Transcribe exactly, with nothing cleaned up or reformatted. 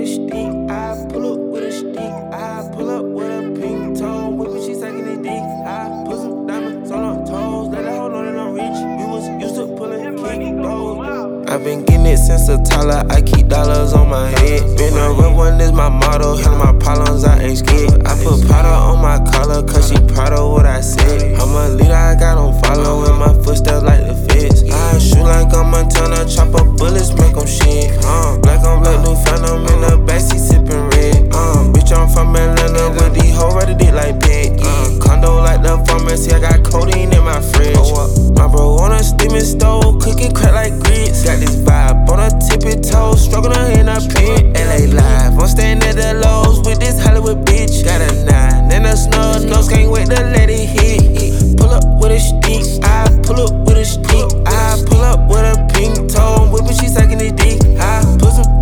a stick. I pull up with a stick. I pull up with a pink toe. Whip when she sucking the dick. I put some diamonds on her toes. Let her hold on and I'm rich. We was used to pulling kick those. I've been getting it since a toddler. I keep dollars on my head. Been a real one is my motto. Handle my problems, I ain't scared. I put powder on my collar, cause she proud of what I said. I'm a leader, I got on follow in my footsteps like the feds. I shoot like I'm Montana, chop up bullets, man.